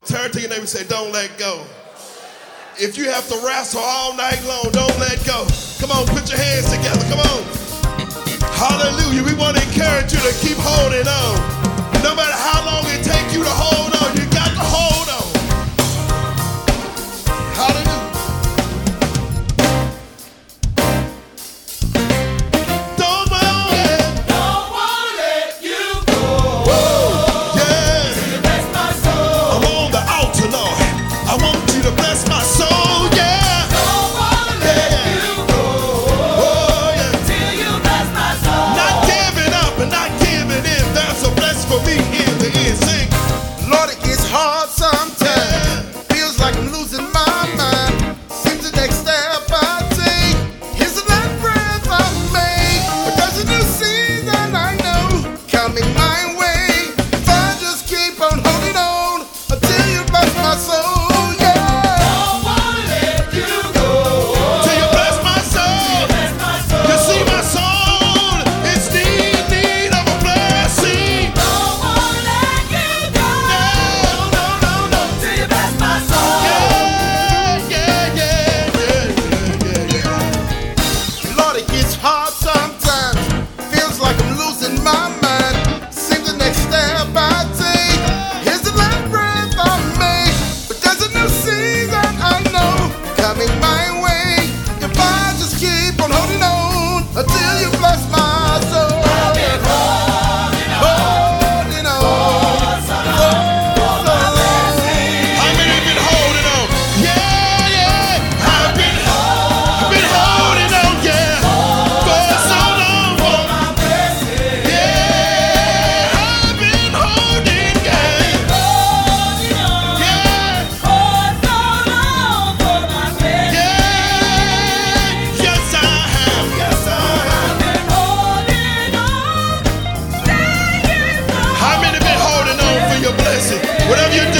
Turn to your neighbor and say, don't let go. If you have to wrestle all night long, don't let go. Come on, put your hands together. Come on. Hallelujah. We want to encourage you to keep holding on. No matter how long it takes you to hold on, you got to hold on. Hallelujah. Don't want to let you go. Woo. Yeah. Till you bless my soul. I'm on the altar, Lord. I want you to bless my soul. Yeah. Don't want to let you go. Oh, yeah. Till you bless my soul. Not giving up and not giving in. That's a bless for me in the end. Sing. Lord, it gets hard sometimes. Feels like I'm losing my mind. Seems the next step I take is the last breath I make. But there's a new season I know coming my way. If I just keep on holding on until you bless my soul. Hard sometimes, feels like I'm losing my mind. Seems the next step I take is the last breath I make. But there's a new season I know coming my way. If I just keep on holding on until you bless my soul. I've been holding on for so long. How many have been holding on? Yeah, yeah. I've been holding on, yeah. Whatever you